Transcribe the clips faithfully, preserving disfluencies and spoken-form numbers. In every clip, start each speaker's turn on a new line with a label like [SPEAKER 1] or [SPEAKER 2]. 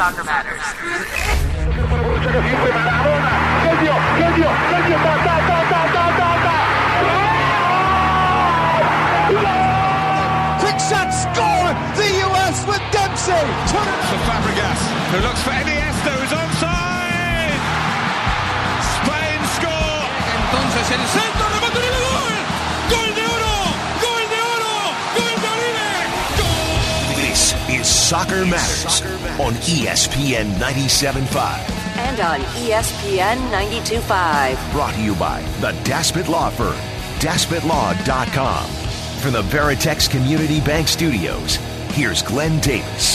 [SPEAKER 1] Soccer Matters.
[SPEAKER 2] Quick shot, score! The U S with Dempsey!
[SPEAKER 3] For Fabregas, who looks for Iniesta, who's onside! Spain score!
[SPEAKER 2] Entonces el centro, remate de gol! ¡Gol de oro! ¡Gol de oro! ¡Gol de Oribe! ¡Gol!
[SPEAKER 4] This is Soccer Matters on E S P N ninety-seven point five.
[SPEAKER 1] And on E S P N ninety-two point five.
[SPEAKER 4] Brought to you by the Daspit Law Firm, daspit law dot com. From the Veritex Community Bank Studios, here's Glenn Davis.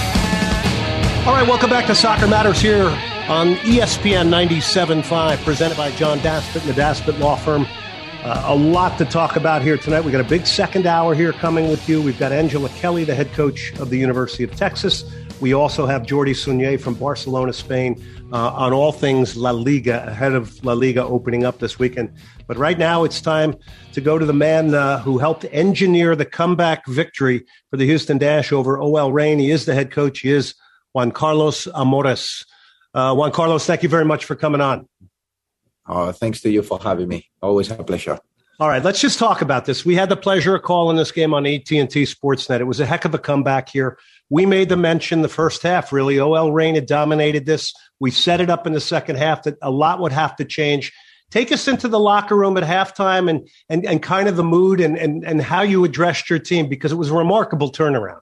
[SPEAKER 5] All right, welcome back to Soccer Matters here on E S P N ninety-seven point five, presented by John Daspit and the Daspit Law Firm. Uh, a lot to talk about here tonight. We've got a big second hour here coming with you. We've got Angela Kelly, the head coach of the University of Texas. We also have Jordi Sunyer from Barcelona, Spain, uh, on all things La Liga, ahead of La Liga opening up this weekend. But right now it's time to go to the man uh, who helped engineer the comeback victory for the Houston Dash over O L Reign. He is the head coach. He is Juan Carlos Amores. Uh, Juan Carlos, thank you very much for coming on.
[SPEAKER 6] Uh, thanks to you for having me. Always a pleasure.
[SPEAKER 5] All right, let's just talk about this. We had the pleasure of calling this game on A T and T Sportsnet. It was a heck of a comeback here. We made the mention the first half, really. O L Reign had dominated this. We set it up in the second half that a lot would have to change. Take us into the locker room at halftime and and, and kind of the mood and, and, and how you addressed your team, because it was a remarkable turnaround.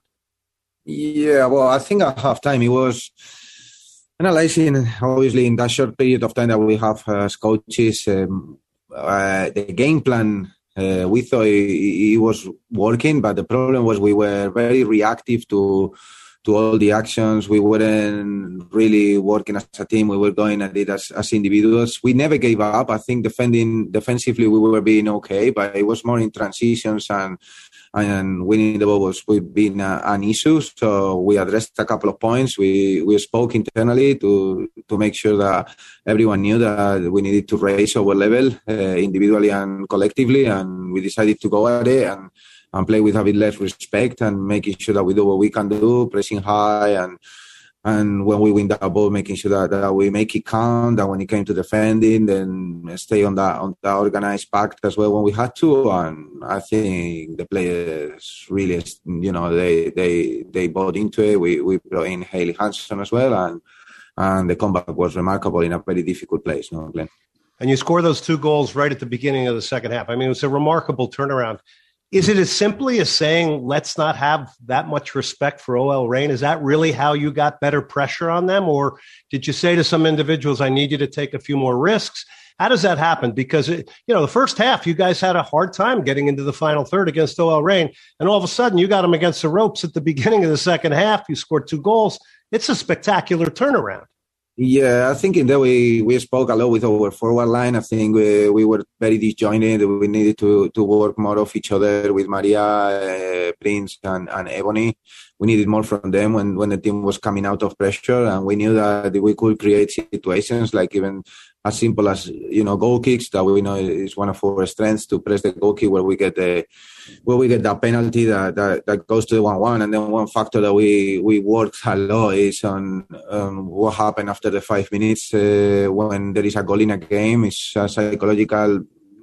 [SPEAKER 6] Yeah, well, I think at halftime it was analyzing, obviously, in that short period of time that we have as coaches, um, uh, the game plan. Uh, we thought it, it was working, but the problem was we were very reactive to to all the actions. We weren't really working as a team. We were going at it as, as individuals. We never gave up. I think defending defensively we were being okay, but it was more in transitions and and winning the ball was being a, an issue. So we addressed a couple of points. We we spoke internally to to make sure that everyone knew that we needed to raise our level uh, individually and collectively, and we decided to go at it and, and play with a bit less respect and making sure that we do what we can do, pressing high, and and when we win that ball, making sure that, that we make it count. That when it came to defending, then stay on that on that organized pact as well when we had to. And I think the players really, you know, they they they bought into it. We we brought in Haley Hanson as well, and and the comeback was remarkable in a very difficult place, no, Glenn.
[SPEAKER 5] And you score those two goals right at the beginning of the second half. I mean, it was a remarkable turnaround. Is it as simply as saying, let's not have that much respect for O L Reign? Is that really how you got better pressure on them? Or did you say to some individuals, I need you to take a few more risks? How does that happen? Because, it, you know, the first half, you guys had a hard time getting into the final third against O L Reign. And all of a sudden, you got them against the ropes at the beginning of the second half. You scored two goals. It's a spectacular turnaround.
[SPEAKER 6] Yeah, I think in that we, we spoke a lot with our forward line. I think we, we were very disjointed. We needed to, to work more off each other with Maria, uh, Prince, and, and Ebony. We needed more from them when, when the team was coming out of pressure, and we knew that we could create situations like even as simple as, you know, goal kicks, that we know is one of our strengths, to press the goal kick where we get the where we get that penalty that, that, that goes to the one one. And then one factor that we, we worked a lot is on um, what happened after the five minutes uh, when there is a goal in a game. It's a psychological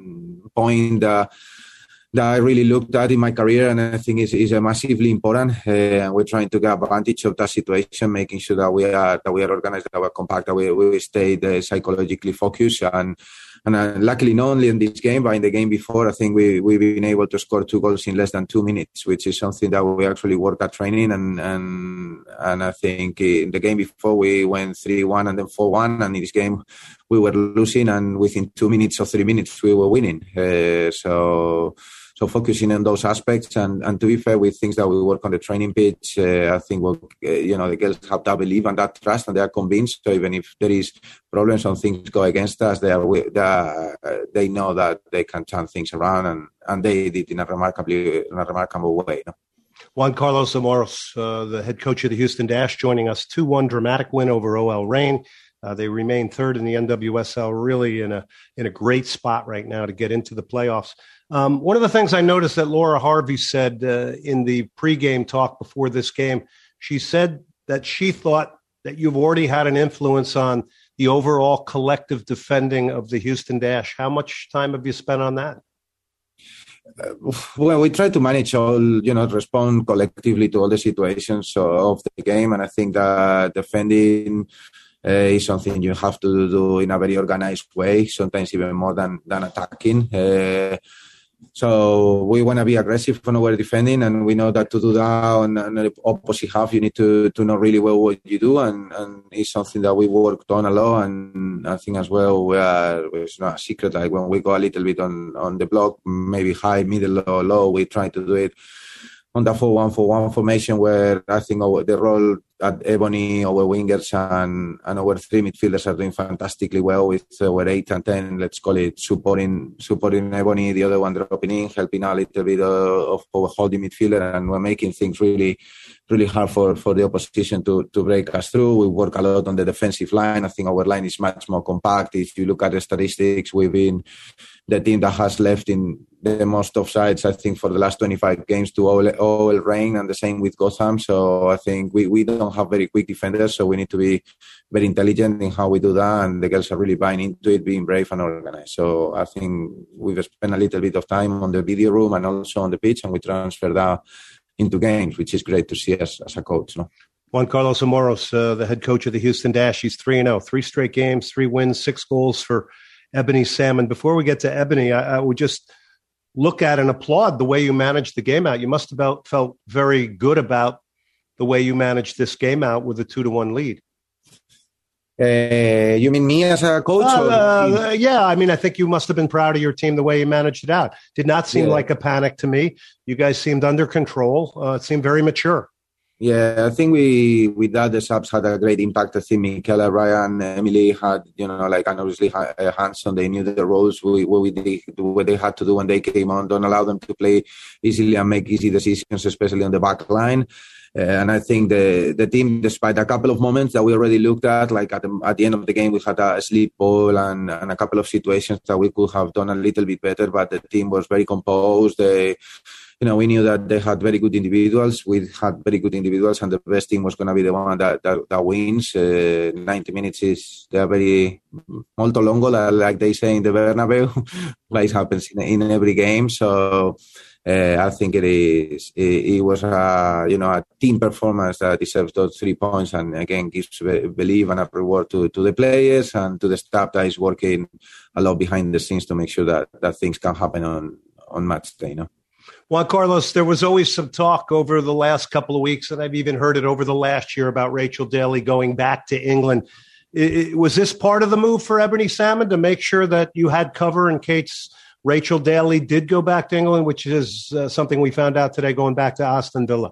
[SPEAKER 6] point that that I really looked at in my career, and I think is is a massively important. Uh, and we're trying to get advantage of that situation, making sure that we are that we are organized, that we're compact, that we we stay uh, psychologically focused. And and uh, luckily, not only in this game, but in the game before, I think we we've been able to score two goals in less than two minutes, which is something that we actually work at training. And and and I think in the game before we went three one and then four one, and in this game we were losing, and within two minutes or three minutes we were winning. Uh, so. So focusing on those aspects, and, and to be fair, with things that we work on the training pitch, uh, I think we'll, uh, you know, the girls have that belief and that trust, and they are convinced. So even if there is problems or things go against us, they are they, are, uh, they know that they can turn things around, and, and they did in a remarkably in a remarkable way. No?
[SPEAKER 5] Juan Carlos Amores, uh, the head coach of the Houston Dash, joining us. two one dramatic win over O L Reign. Uh, they remain third in the N W S L, really in a in a great spot right now to get into the playoffs. Um, one of the things I noticed that Laura Harvey said uh, in the pregame talk before this game, she said that she thought that you've already had an influence on the overall collective defending of the Houston Dash. How much time have you spent on that?
[SPEAKER 6] Uh, well, we try to manage all, you know, respond collectively to all the situations of the game. And I think that defending uh, is something you have to do in a very organized way, sometimes even more than, than attacking. Uh, So we want to be aggressive when we're defending, and we know that to do that on, on the opposite half, you need to, to know really well what you do, and, and it's something that we worked on a lot. And I think as well, we are, it's not a secret, like when we go a little bit on, on the block, maybe high, middle, or low, we try to do it on the four one four one formation, where I think our, the role at Ebony, our wingers and, and our three midfielders are doing fantastically well with our eight and ten, let's call it, supporting supporting Ebony, the other one dropping in, helping a little bit of our holding midfielder, and we're making things really, really hard for, for the opposition to, to break us through. We work a lot on the defensive line. I think our line is much more compact. If you look at the statistics, we've been the team that has left in the most offsides, I think, for the last twenty-five games to O L Reign, and the same with Gotham. So I think we, we don't have very quick defenders, so we need to be very intelligent in how we do that, and the girls are really buying into it, being brave and organized. So I think we've spent a little bit of time on the video room and also on the pitch, and we transfer that into games, which is great to see as, as a coach. No?
[SPEAKER 5] Juan Carlos Amoros, uh, the head coach of the Houston Dash, he's three and oh, three straight games, three wins, six goals for Ebony Salmon. Before we get to Ebony, I, I would just look at and applaud the way you managed the game out. You must have felt, felt very good about the way you managed this game out with a two to one lead.
[SPEAKER 6] Uh, you mean me as a coach?
[SPEAKER 5] Uh,
[SPEAKER 6] or
[SPEAKER 5] uh, yeah, I mean, I think you must have been proud of your team the way you managed it out. Did not seem yeah. like a panic to me. You guys seemed under control. Uh, it seemed very mature.
[SPEAKER 6] Yeah, I think we, with that, the subs had a great impact. I think Michaela, Ryan, Emily had, you know, like, and obviously Hanson, they knew the roles, we, what, we did, what they had to do when they came on. Don't allow them to play easily and make easy decisions, especially on the back line. Uh, and I think the the team, despite a couple of moments that we already looked at, like at the, at the end of the game, we had a sleep ball and, and a couple of situations that we could have done a little bit better, but the team was very composed. They, you know, we knew that they had very good individuals. We had very good individuals, and the best team was going to be the one that that, that wins. Uh, ninety minutes is they are very molto longo, like they say in the Bernabeu. Like it happens in, in every game. So uh, I think it is. It, it was a you know a team performance that deserves those three points, and again gives belief and a reward to, to the players and to the staff that is working a lot behind the scenes to make sure that, that things can happen on on match day. You know?
[SPEAKER 5] Juan Carlos, there was always some talk over the last couple of weeks, and I've even heard it over the last year about Rachel Daly going back to England. It, it, was this part of the move for Ebony Salmon to make sure that you had cover in case Rachel Daly did go back to England, which is uh, something we found out today going back to Aston Villa?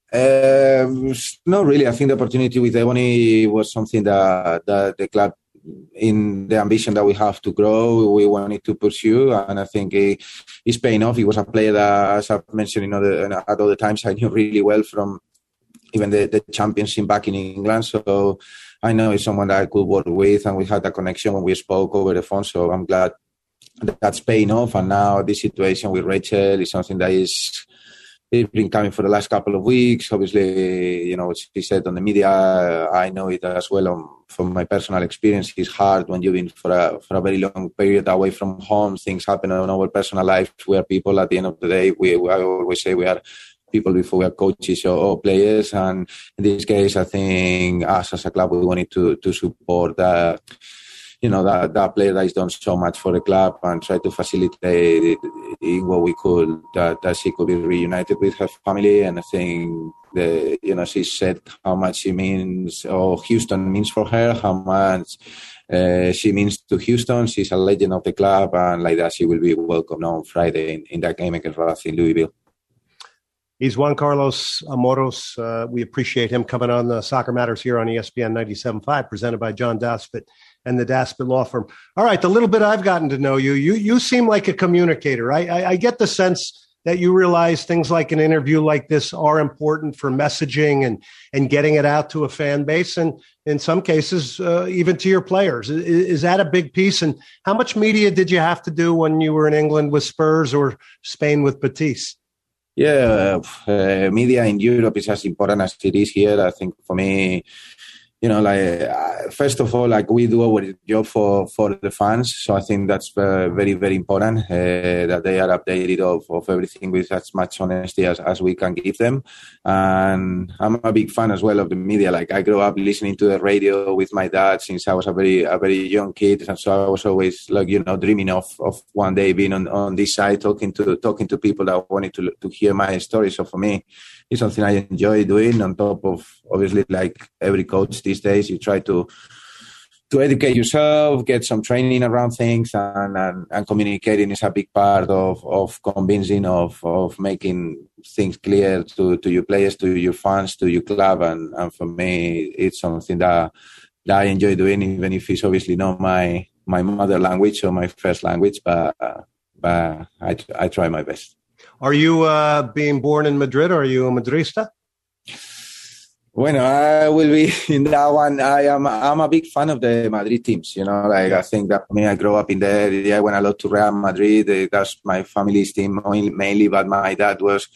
[SPEAKER 6] Uh, not really. I think the opportunity with Ebony was something that, that the club, in the ambition that we have to grow, we wanted to pursue, and I think it, it's paying off. He was a player that, as I've mentioned in other, at other times, I knew really well from even the, the championship back in England. So I know it's someone that I could work with, and we had a connection when we spoke over the phone. So I'm glad that that's paying off. And now this situation with Rachel is something that is it's been coming for the last couple of weeks. Obviously, you know, what she said on the media, I know it as well um, from my personal experience. It's hard when you've been for a, for a very long period away from home. Things happen in our personal lives. We are people at the end of the day. We, I always say we are people before we are coaches or, or players. And in this case, I think us as a club, we wanted to, to support that. You know, that, that player that has done so much for the club and try to facilitate it in what we could, that, that she could be reunited with her family. And I think, the, you know, she said how much she means, or Houston means for her, how much uh, she means to Houston. She's a legend of the club, and like that, she will be welcome on Friday in, in that game against Racing Louisville.
[SPEAKER 5] He's Juan Carlos Amoros. Uh, we appreciate him coming on the Soccer Matters here on E S P N ninety-seven point five, presented by John Daspit and the Daspit Law Firm. All right, the little bit I've gotten to know you, you you seem like a communicator. I, I, I get the sense that you realize things like an interview like this are important for messaging and, and getting it out to a fan base, and in some cases, uh, even to your players. Is, is that a big piece? And how much media did you have to do when you were in England with Spurs or Spain with Betis?
[SPEAKER 6] Yeah, uh, media in Europe is as important as it is here. I think for me, you know, like, uh, first of all, like we do our job for, for the fans. So I think that's uh, very, very important uh, that they are updated of, of everything with as much honesty as, as we can give them. And I'm a big fan as well of the media. Like I grew up listening to the radio with my dad since I was a very, a very young kid. And so I was always like, you know, dreaming of, of one day being on, on this side, talking to, talking to people that wanted to, to hear my story. So for me, it's something I enjoy doing on top of, obviously, like every coach these days, you try to to educate yourself, get some training around things, and, and, and communicating is a big part of, of convincing, of, of making things clear to, to your players, to your fans, to your club. And, and for me, it's something that, that I enjoy doing, even if it's obviously not my, my mother language or my first language, but, uh, but I, I try my best.
[SPEAKER 5] Are you uh, being born in Madrid, or are you a Madrista?
[SPEAKER 6] Bueno, I will be in that one. I am I'm a big fan of the Madrid teams, you know, like I think that for me, I grew up in there. Yeah, I went a lot to Real Madrid. That's my family's team mainly, but my dad was,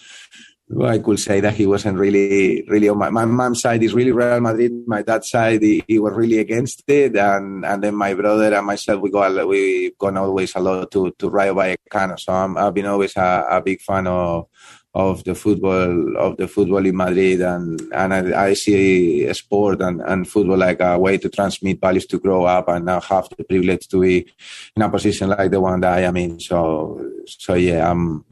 [SPEAKER 6] I could say that he wasn't really, really on my, my mom's side is really Real Madrid. My dad's side, he, he was really against it. And, and then my brother and myself, we go, we've gone always a lot to, to Rayo Vallecano. So I'm, I've been always a, a big fan of, of the football, of the football in Madrid. And, and I, I see sport and, and football like a way to transmit values to grow up, and now have the privilege to be in a position like the one that I am in. So, so yeah, I'm,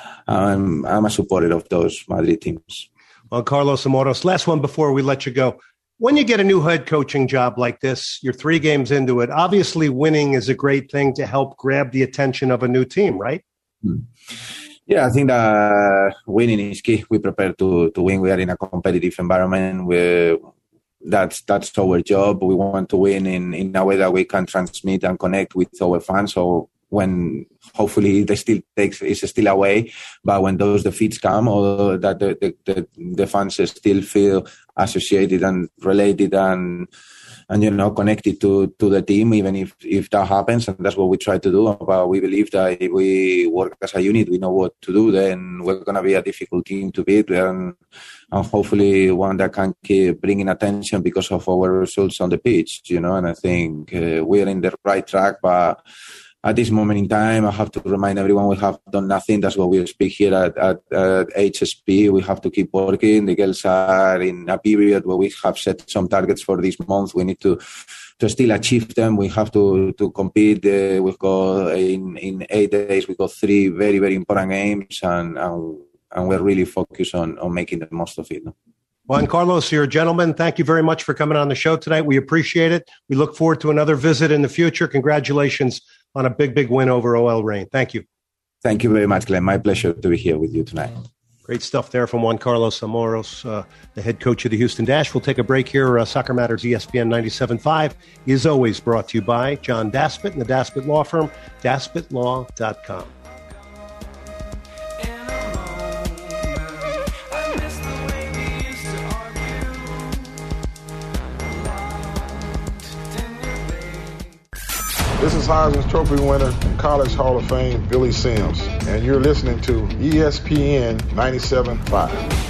[SPEAKER 6] I'm, I'm a supporter of those Madrid teams.
[SPEAKER 5] Well, Carlos Amoros, last one before we let you go. When you get a new head coaching job like this, you're three games into it. Obviously, winning is a great thing to help grab the attention of a new team, right?
[SPEAKER 6] Hmm. Yeah, I think that winning is key. We prepare to, to win. We are in a competitive environment. We that's that's our job. We want to win in, in a way that we can transmit and connect with our fans. So when hopefully they still takes is still away, but when those defeats come, or that the, the, the, the fans still feel associated and related and and you know connected to, to the team, even if, if that happens, and that's what we try to do. But we believe that if we work as a unit, we know what to do, then we're gonna be a difficult team to beat, and, and hopefully one that can keep bringing attention because of our results on the pitch, you know. And I think uh, we're in the right track, but at this moment in time, I have to remind everyone we have done nothing. That's what we speak here at, at, at H S P. We have to keep working. The girls are in a period where we have set some targets for this month. We need to to still achieve them. We have to to compete. Uh, we've got in, in eight days, we've got three very, very important games, and and, and we're really focused on, on making the most of it. No?
[SPEAKER 5] Juan Carlos, you're a gentleman. Thank you very much for coming on the show tonight. We appreciate it. We look forward to another visit in the future. Congratulations on a big, big win over O L Reign. Thank you.
[SPEAKER 6] Thank you very much, Glenn. My pleasure to be here with you tonight.
[SPEAKER 5] Great stuff there from Juan Carlos Amoros, uh, the head coach of the Houston Dash. We'll take a break here. Uh, Soccer Matters E S P N ninety-seven point five is always brought to you by John Daspit and the Daspit Law Firm, daspit law dot com.
[SPEAKER 7] This is Heisman Trophy winner and College Hall of Fame Billy Sims, and you're listening to E S P N ninety-seven point five.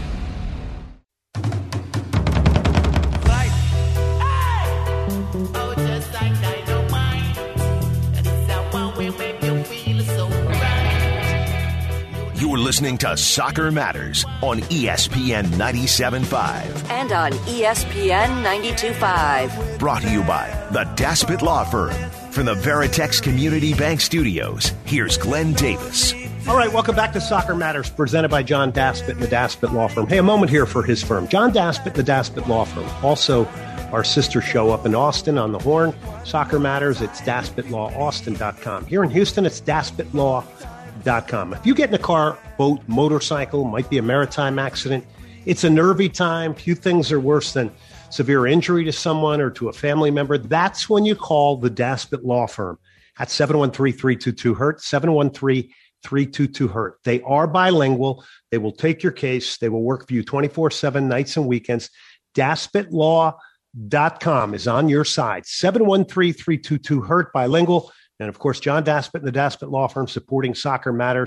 [SPEAKER 4] You're listening to Soccer Matters on E S P N ninety-seven point five.
[SPEAKER 1] And on E S P N ninety-two point five.
[SPEAKER 4] Brought to you by the Daspit Law Firm. From the Veritex Community Bank Studios, here's Glenn Davis.
[SPEAKER 5] All right, welcome back to Soccer Matters, presented by John Daspit and the Daspit Law Firm. Hey, a moment here for his firm, John Daspit and the Daspit Law Firm. Also, our sister show up in Austin on the Horn, Soccer Matters, it's daspit law austin dot com. Here in Houston, it's daspit law dot com. If you get in a car, boat, motorcycle, might be a maritime accident, it's a nervy time. Few things are worse than severe injury to someone or to a family member. That's when you call the Daspit Law Firm at seven one three, three two two, hurt, seven one three, three two two, hurt. They are bilingual. They will take your case. They will work for you twenty-four seven, nights and weekends. daspit law dot com is on your side. seven one three, three two two, hurt, bilingual. And, of course, John Daspit and the Daspit Law Firm supporting Soccer Matters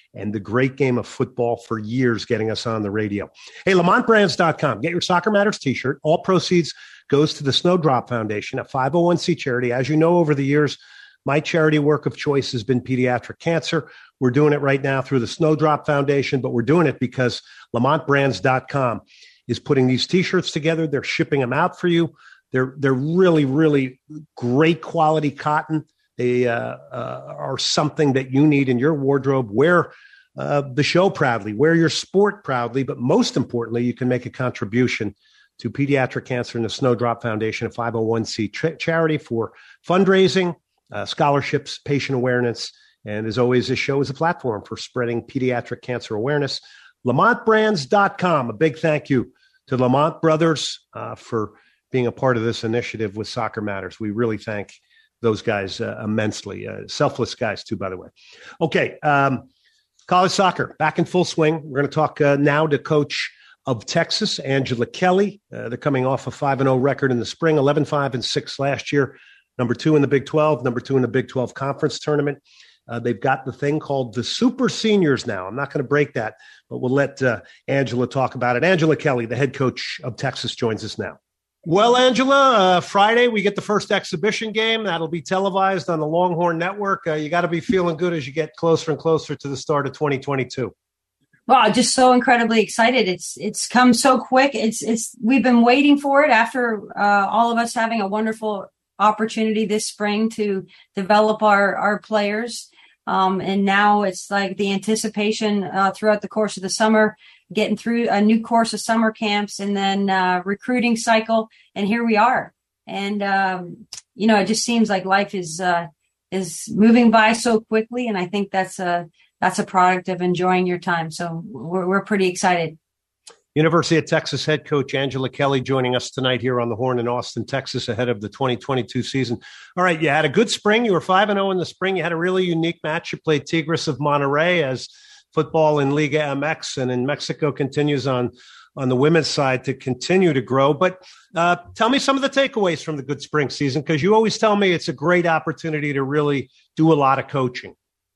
[SPEAKER 5] and the great game of football for years getting us on the radio. Hey, Lamont Brands dot com. Get your Soccer Matters t-shirt. All proceeds goes to the Snowdrop Foundation, a five oh one c charity. As you know, over the years, my charity work of choice has been pediatric cancer. We're doing it right now through the Snowdrop Foundation, but we're doing it because Lamont Brands dot com is putting these t-shirts together. They're shipping them out for you. They're they're really, really great quality cotton. They uh, uh, are something that you need in your wardrobe. Wear uh, the show proudly, wear your sport proudly, but most importantly, you can make a contribution to pediatric cancer and the Snowdrop Foundation, a five oh one c tra- charity for fundraising, uh, scholarships, patient awareness, and as always, this show is a platform for spreading pediatric cancer awareness. Lamont Brands dot com. A big thank you to Lamont Brothers uh, for being a part of this initiative with Soccer Matters. We really thank those guys uh, immensely. Uh, selfless guys, too, by the way. Okay, um, college soccer, back in full swing. We're going to talk uh, now to Coach of Texas, Angela Kelly. Uh, they're coming off a five and oh record in the spring, eleven five and six last year, number two in the Big twelve, number two in the Big twelve Conference Tournament. Uh, they've got the thing called the Super Seniors now. I'm not going to break that, but we'll let uh, Angela talk about it. Angela Kelly, the head coach of Texas, joins us now. Well, Angela, uh, Friday we get the first exhibition game. That'll be televised on the Longhorn Network. Uh, you got to be feeling good as you get closer and closer to the start of twenty twenty-two.
[SPEAKER 8] Well, just so incredibly excited. It's it's come so quick. It's it's we've been waiting for it after uh, all of us having a wonderful opportunity this spring to develop our our players. Um, and now it's like the anticipation uh, throughout the course of the summer, getting through a new course of summer camps and then uh, recruiting cycle. And here we are. And, um, you know, it just seems like life is uh, is moving by so quickly. And I think that's a that's a product of enjoying your time. So we're, we're pretty excited.
[SPEAKER 5] University of Texas head coach Angela Kelly joining us tonight here on the Horn in Austin, Texas, ahead of the twenty twenty-two season. All right, you had a good spring. You were five and oh in the spring. You had a really unique match. You played Tigres of Monterrey as football in Liga M X, and in Mexico continues on, on the women's side to continue to grow. But uh, tell me some of the takeaways from the good spring season, because you always tell me it's a great opportunity to really do a lot of coaching.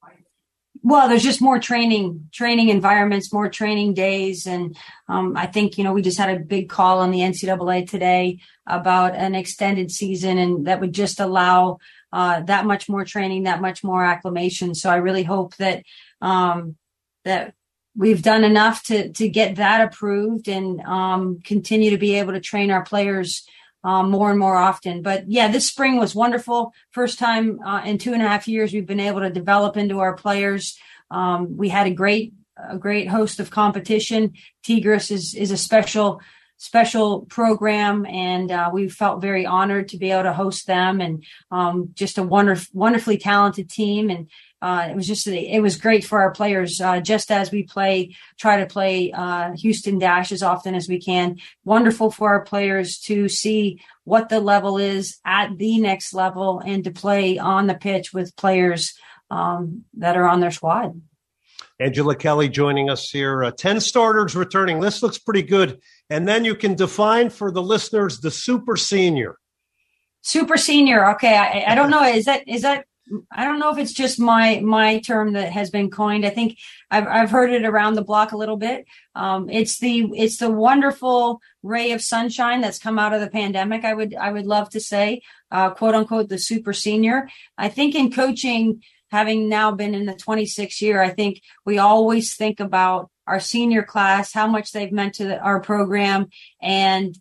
[SPEAKER 8] Well, there's just more training, training environments, more training days. And um, I think, you know, we just had a big call on the N C double A today about an extended season, and that would just allow uh, that much more training, that much more acclimation. So I really hope that um, that we've done enough to to get that approved and um, continue to be able to train our players Um, more and more often. But yeah, this spring was wonderful. First time uh, in two and a half years we've been able to develop into our players. Um, we had a great, a great host of competition. Tigres is is a special, special program, and uh, we felt very honored to be able to host them. And um, just a wonderful, wonderfully talented team. And Uh, it was just, it was great for our players, uh, just as we play, try to play uh, Houston Dash as often as we can. Wonderful for our players to see what the level is at the next level and to play on the pitch with players um, that are on their squad.
[SPEAKER 5] Angela Kelly joining us here. Uh, ten starters returning. This looks pretty good. And then you can define for the listeners the super senior.
[SPEAKER 8] Super senior. Okay. I, I don't know. Is that, is that, I don't know if it's just my my term that has been coined. I think I've I've heard it around the block a little bit. Um, it's the it's the wonderful ray of sunshine that's come out of the pandemic. I would I would love to say, uh, quote unquote, the super senior. I think in coaching, having now been in the twenty-sixth year, I think we always think about our senior class, how much they've meant to the, our program, and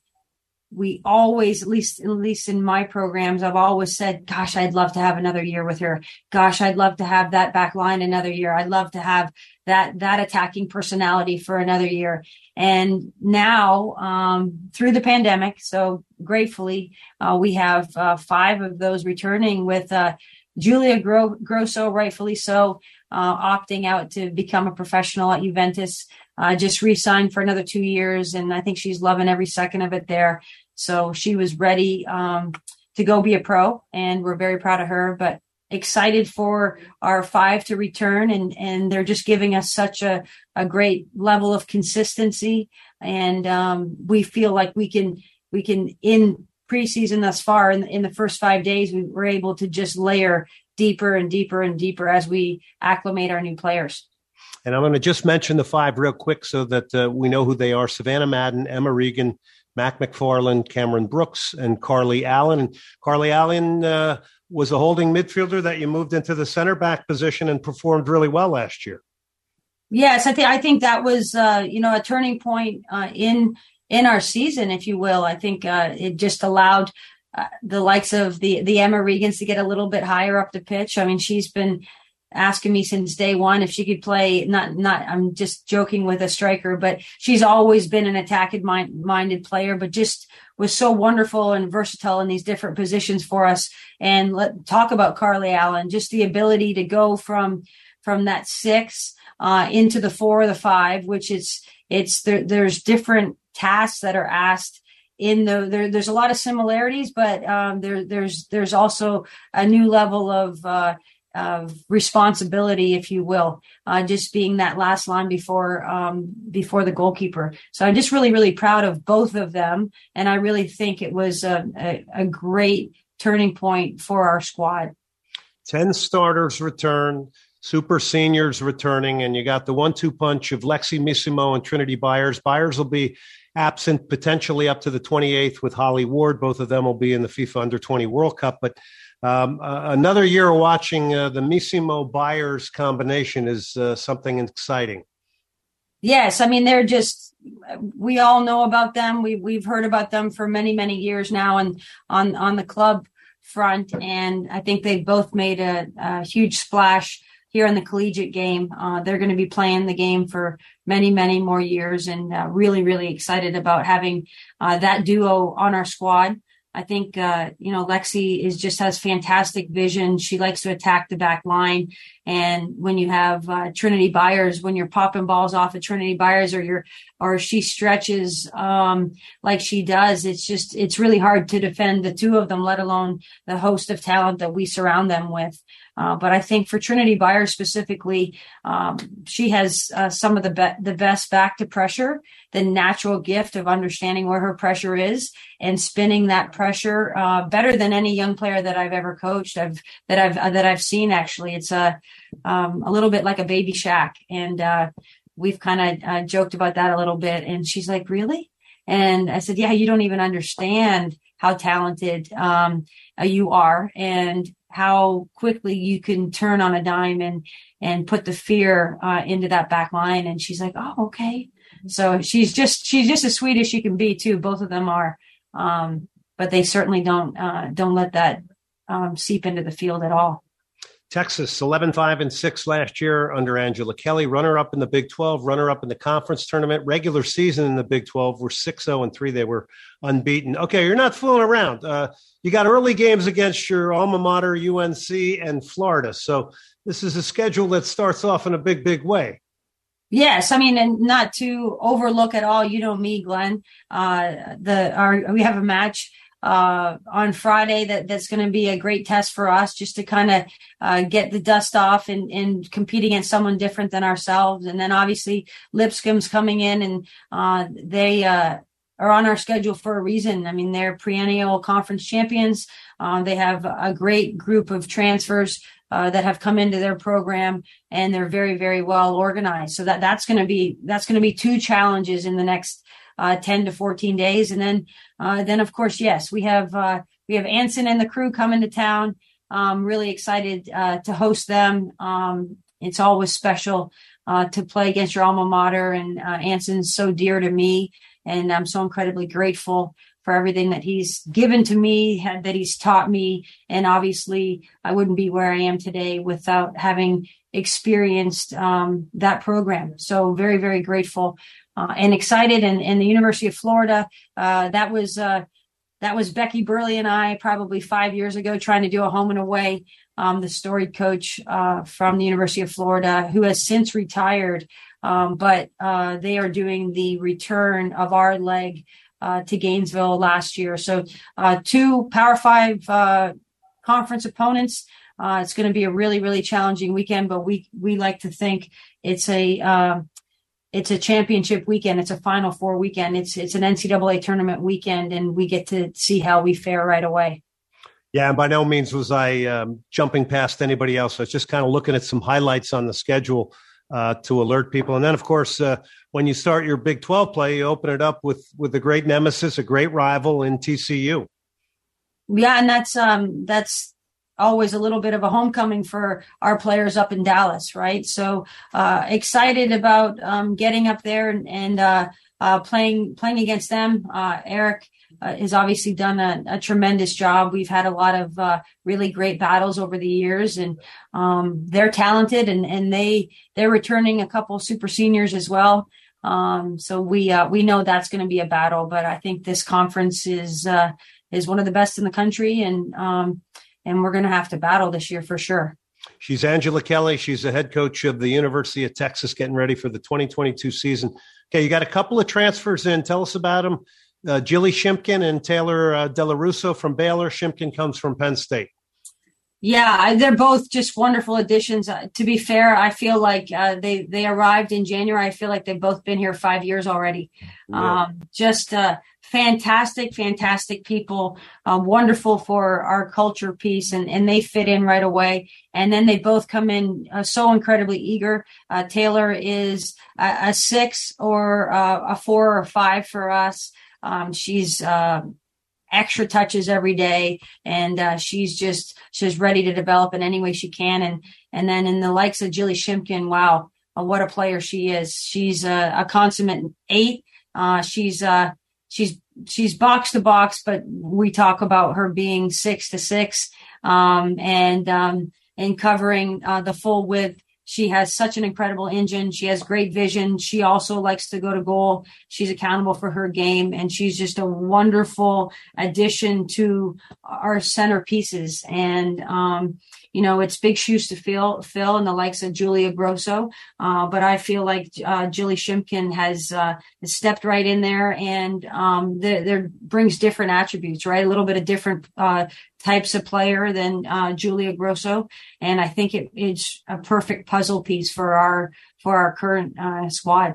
[SPEAKER 8] we always, at least, at least in my programs, I've always said, gosh, I'd love to have another year with her. Gosh, I'd love to have that back line another year. I'd love to have that, that attacking personality for another year. And now, um, through the pandemic, so gratefully, uh, we have, uh, five of those returning with, uh, Julia Gro- Grosso, rightfully so, uh, opting out to become a professional at Juventus, uh, just re-signed for another two years. And I think she's loving every second of it there. So she was ready um, to go be a pro, and we're very proud of her, but excited for our five to return. And, and they're just giving us such a, a great level of consistency. And um, we feel like we can, we can in preseason thus far, in, in the first five days, we were able to just layer deeper and deeper and deeper as we acclimate our new players.
[SPEAKER 5] And I'm going to just mention the five real quick so that uh, we know who they are. Savannah Madden, Emma Regan, Mac McFarland, Cameron Brooks, and Carly Allen. And Carly Allen uh, was a holding midfielder that you moved into the center back position and performed really well last year.
[SPEAKER 8] Yes, I think I think that was uh, you know a turning point uh, in in our season, if you will. I think uh, it just allowed uh, the likes of the the Emma Regans to get a little bit higher up the pitch. I mean, she's been asking me since day one if she could play. Not not I'm just joking with a striker, but she's always been an attacking mind, minded player, but just was so wonderful and versatile in these different positions for us. And let talk about Carly Allen, just the ability to go from from that six. Uh, into the four or the five, which is it's there, there's different tasks that are asked in the there. There's a lot of similarities, but um, there there's there's also a new level of uh, of responsibility, if you will, uh, just being that last line before um, before the goalkeeper. So I'm just really really proud of both of them, and I really think it was a, a, a great turning point for our squad.
[SPEAKER 5] Ten starters return. Super seniors returning, and you got the one two punch of Lexi Missimo and Trinity Byers. Byers will be absent potentially up to the twenty-eighth with Holly Ward. Both of them will be in the FIFA Under twenty World Cup. But um, uh, another year of watching uh, the Missimo Byers combination is uh, something exciting.
[SPEAKER 8] Yes, I mean, they're just, we all know about them. We, we've heard about them for many, many years now and on, on the club front. And I think they've both made a, a huge splash here in the collegiate game. Uh, they're going to be playing the game for many, many more years, and uh, really, really excited about having uh, that duo on our squad. I think, uh, you know, Lexi is just has fantastic vision. She likes to attack the back line. And when you have uh, Trinity Byers, when you're popping balls off of Trinity Byers or you're, or she stretches um, like she does, it's just, it's really hard to defend the two of them, let alone the host of talent that we surround them with. Uh, but I think for Trinity Byers specifically, um, she has uh, some of the be- the best back to pressure, the natural gift of understanding where her pressure is and spinning that pressure uh, better than any young player that I've ever coached. I've that I've uh, that I've seen. Actually, it's a um, a little bit like a baby Shaq, and uh, we've kind of uh, joked about that a little bit. And she's like, "Really?" And I said, "Yeah, you don't even understand how talented um, uh, you are, and how quickly you can turn on a dime and, and put the fear uh, into that back line." And she's like, "Oh, okay." So she's just, she's just as sweet as she can be too. Both of them are. Um, but they certainly don't, uh, don't let that um, seep into the field at all.
[SPEAKER 5] Texas, eleven five and six last year under Angela Kelly, runner-up in the Big twelve, runner-up in the conference tournament, regular season in the Big twelve were six oh and three. They were unbeaten. Okay, you're not fooling around. Uh, you got early games against your alma mater, U N C, and Florida. So this is a schedule that starts off in a big, big way.
[SPEAKER 8] Yes, I mean, and not to overlook at all, you know me, Glenn. Uh, the our we have a match uh, on Friday that, that's going to be a great test for us, just to kind of uh, get the dust off and, and compete against someone different than ourselves. And then obviously Lipscomb's coming in, and uh, they uh, are on our schedule for a reason. I mean, they're perennial conference champions. Um, they have a great group of transfers Uh, that have come into their program, and they're very, very well organized. So that that's going to be that's going to be two challenges in the next uh, ten to fourteen days, and then uh, then of course, yes, we have uh, we have Anson and the crew coming to town. Um, really excited uh, to host them. Um, it's always special uh, to play against your alma mater, and uh, Anson's so dear to me, and I'm so incredibly grateful for everything that he's given to me, that he's taught me. And obviously I wouldn't be where I am today without having experienced um, that program. So very, very grateful uh, and excited. And, and the University of Florida, uh, that was, uh, that was Becky Burley and I probably five years ago trying to do a home and away. Um, the storied coach uh, from the University of Florida, who has since retired. Um, but uh, they are doing the return of our leg Uh, to Gainesville last year. So uh, two Power Five uh, conference opponents. Uh, it's going to be a really, really challenging weekend, but we we like to think it's a uh, it's a championship weekend. It's a Final Four weekend. It's it's an N C double A tournament weekend, and we get to see how we fare right away.
[SPEAKER 5] Yeah, and by no means was I um, jumping past anybody else. I was just kind of looking at some highlights on the schedule. uh, to alert people. And then, of course, uh, when you start your Big twelve play, you open it up with with a great nemesis, a great rival in T C U.
[SPEAKER 8] Yeah, and that's um, that's always a little bit of a homecoming for our players up in Dallas, right? So uh, excited about um, getting up there and, and uh, uh, playing playing against them. Uh, Eric uh, has obviously done a, a tremendous job. We've had a lot of uh, really great battles over the years, and um, they're talented, and, and they they're returning a couple super seniors as well. Um, so we uh, we know that's going to be a battle, but I think this conference is uh, is one of the best in the country, and um, and we're going to have to battle this year for sure.
[SPEAKER 5] She's Angela Kelly. She's the head coach of the University of Texas, getting ready for the twenty twenty-two season. Okay, you got a couple of transfers in. Tell us about them. Uh, Jilly Shimkin and Taylor uh, Della Russo from Baylor. Shimkin comes from Penn State.
[SPEAKER 8] Yeah, I, they're both just wonderful additions. Uh, to be fair, I feel like uh, they they arrived in January. I feel like they've both been here five years already. Yeah. Um, just uh, fantastic, fantastic people. Uh, wonderful for our culture piece, and, and they fit in right away. And then they both come in uh, so incredibly eager. Uh, Taylor is a, a six or uh, a four or five for us. Um, she's uh, extra touches every day, and uh, she's just she's ready to develop in any way she can. And and then in the likes of Jilly Shimkin, wow, uh, what a player she is. She's a, a consummate eight. Uh, she's uh, she's she's box to box, but we talk about her being six to six, um, and um, and covering uh, the full width. She has such an incredible engine. She has great vision. She also likes to go to goal. She's accountable for her game, and she's just a wonderful addition to our centerpieces. And, um, you know, it's big shoes to fill, fill in the likes of Julia Grosso. Uh, but I feel like uh, Jilly Shimkin has uh, stepped right in there, and um, there, there brings different attributes, right? A little bit of different uh, types of player than uh, Julia Grosso. And I think it, it's a perfect puzzle piece for our for our current uh, squad.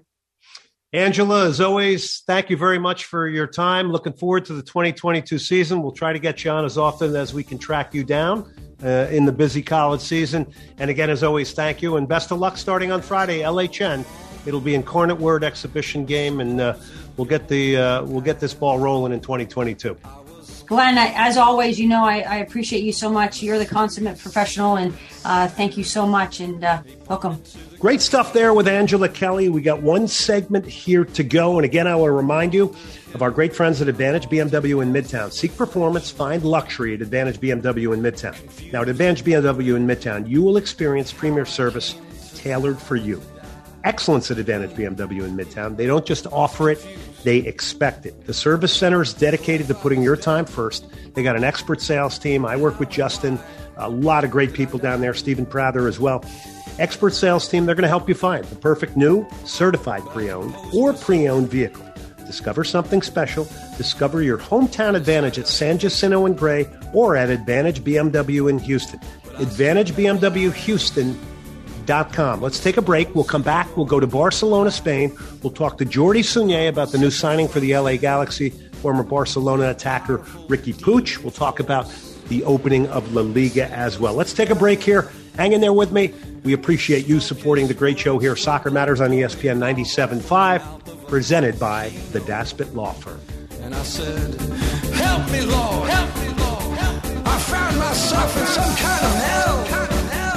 [SPEAKER 5] Angela, as always, thank you very much for your time. Looking forward to the twenty twenty-two season. We'll try to get you on as often as we can track you down uh, in the busy college season. And again, as always, thank you. And best of luck starting on Friday, L H N. It'll be Incarnate Word exhibition game, and uh, we'll get the uh, we'll get this ball rolling in twenty twenty-two.
[SPEAKER 8] Glenn, I, as always, you know, I, I appreciate you so much. You're the consummate professional, and uh, thank you so much, and uh, welcome.
[SPEAKER 5] Great stuff there with Angela Kelly. We got one segment here to go. And again, I want to remind you of our great friends at Advantage B M W in Midtown. Seek performance, find luxury at Advantage B M W in Midtown. Now, at Advantage B M W in Midtown, you will experience premier service tailored for you. Excellence at Advantage B M W in Midtown. They don't just offer it, they expect it. The service center is dedicated to putting your time first. They got an expert sales team. I work with Justin. A lot of great people down there. Stephen Prather as well. Expert sales team, they're going to help you find the perfect new, certified pre-owned or pre-owned vehicle. Discover something special. Discover your hometown Advantage at San Jacinto and Gray or at Advantage B M W in Houston. Advantage B M W Houston. Dot com. Let's take a break. We'll come back. We'll go to Barcelona, Spain. We'll talk to Jordi Suñé about the new signing for the L A Galaxy, former Barcelona attacker Ricky Puig. We'll talk about the opening of La Liga as well. Let's take a break here. Hang in there with me. We appreciate you supporting the great show here, Soccer Matters on E S P N ninety-seven point five, presented by the Daspit Law Firm.
[SPEAKER 2] And I said, help me, Lord, help me, Lord. I found myself in some kind of hell.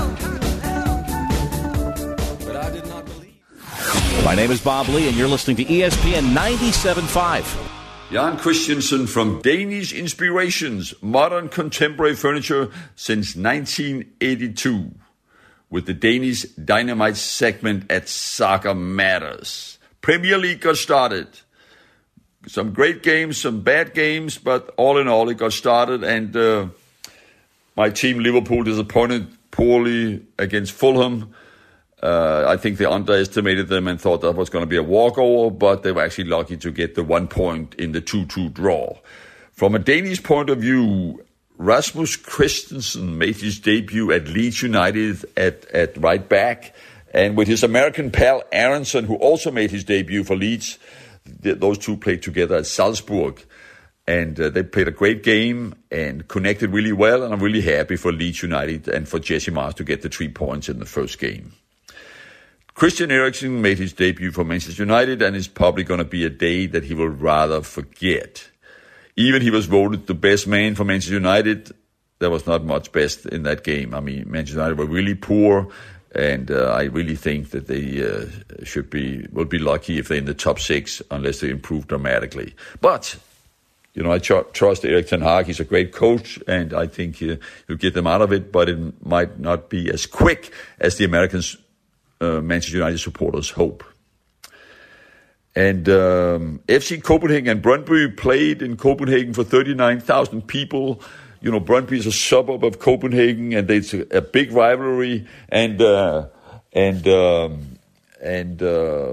[SPEAKER 9] My name is Bob Lee, and you're listening to E S P N ninety-seven point five.
[SPEAKER 10] Jan Christensen from Danish Inspirations, Modern Contemporary Furniture since nineteen eighty-two, with the Danish Dynamite segment at Soccer Matters. Premier League got started. Some great games, some bad games, but all in all, it got started, and uh, my team, Liverpool, disappointed poorly against Fulham. Uh, I think they underestimated them and thought that was going to be a walkover, but they were actually lucky to get the one point in the two-two draw. From a Danish point of view, Rasmus Christensen made his debut at Leeds United at, at right back, and with his American pal Aronson, who also made his debut for Leeds, those two played together at Salzburg, and uh, they played a great game and connected really well, and I'm really happy for Leeds United and for Jesse Marsch to get the three points in the first game. Christian Eriksen made his debut for Manchester United, and it's probably going to be a day that he will rather forget. Even he was voted the best man for Manchester United. There was not much best in that game. I mean, Manchester United were really poor, and uh, I really think that they uh, should be will be lucky if they're in the top six, unless they improve dramatically. But you know, I tr- trust Erik ten Hag. He's a great coach, and I think he, he'll get them out of it. But it might not be as quick as the Americans, uh, Manchester United supporters hope. And um, F C Copenhagen and Brøndby played in Copenhagen for thirty-nine thousand people. You know, Brøndby is a suburb of Copenhagen, and it's a, a big rivalry. And uh, and um, and uh,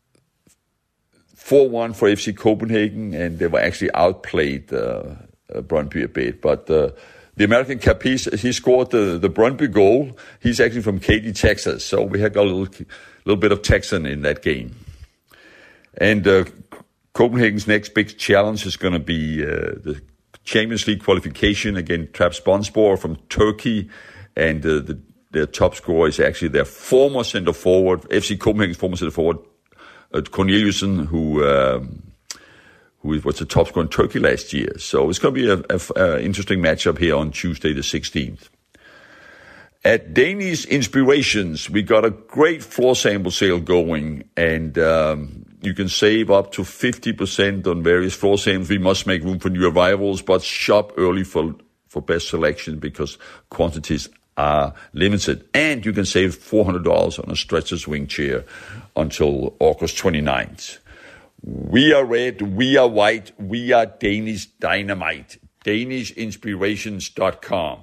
[SPEAKER 10] four one for F C Copenhagen, and they were actually outplayed uh, uh, Brøndby a bit. But uh, the American Capiz, he scored the, the Brøndby goal. He's actually from Katy, Texas, so we had got a little, little bit of Texan in that game. And uh, Copenhagen's next big challenge is going to be uh, the Champions League qualification against Trabzonspor from Turkey, and uh, the, their top scorer is actually their former centre forward, F C Copenhagen's former centre forward, uh, Corneliussen, who um, who was the top scorer in Turkey last year. So it's going to be an interesting matchup here on Tuesday the sixteenth. At Danish Inspirations, we got a great floor sample sale going, and um, you can save up to fifty percent on various floor samples. We must make room for new arrivals, but shop early for, for best selection because quantities are limited. And you can save four hundred dollars on a stretcher swing chair until August twenty-ninth. We are red, we are white, we are Danish dynamite. Danish Inspirations dot com.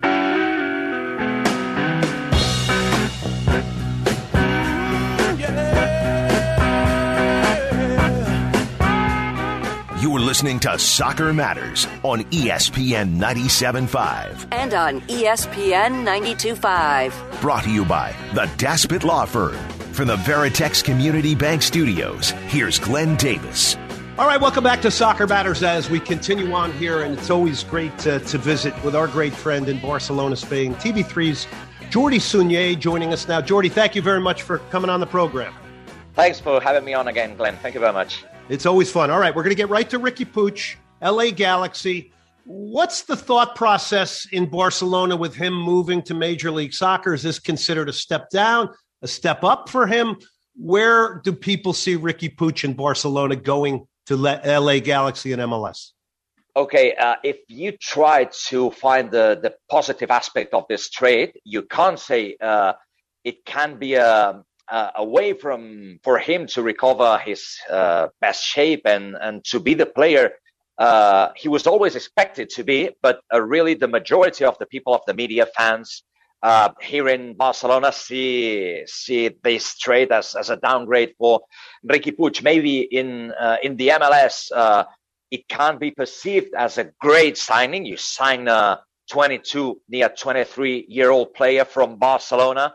[SPEAKER 4] You are listening to Soccer Matters on E S P N ninety-seven point five.
[SPEAKER 1] And on E S P N ninety-two point five.
[SPEAKER 4] Brought to you by the Daspit Law Firm. From the Veritex Community Bank Studios, here's Glenn Davis.
[SPEAKER 5] All right, welcome back to Soccer Matters as we continue on here, and it's always great to, to visit with our great friend in Barcelona, Spain, T V three's Jordi Sunyer joining us now. Jordi, thank you very much for coming on the program.
[SPEAKER 11] Thanks for having me on again, Glenn. Thank you very much.
[SPEAKER 5] It's always fun. All right, we're going to get right to Riqui Puig, L A Galaxy. What's the thought process in Barcelona with him moving to Major League Soccer? Is this considered a step down, a step up for him? Where do people see Riqui Puig in Barcelona going to L A Galaxy and M L S?
[SPEAKER 11] Okay, uh, if you try to find the, the positive aspect of this trade, you can't say uh, it can be a... Uh, a way from for him to recover his uh, best shape and, and to be the player uh, he was always expected to be, but uh, really the majority of the people, of the media, fans uh, here in Barcelona see see this trade as, as a downgrade for Riqui Puig. Maybe in uh, in the M L S uh, it can be perceived as a great signing. You sign a twenty-two, near twenty-three-year-old player from Barcelona.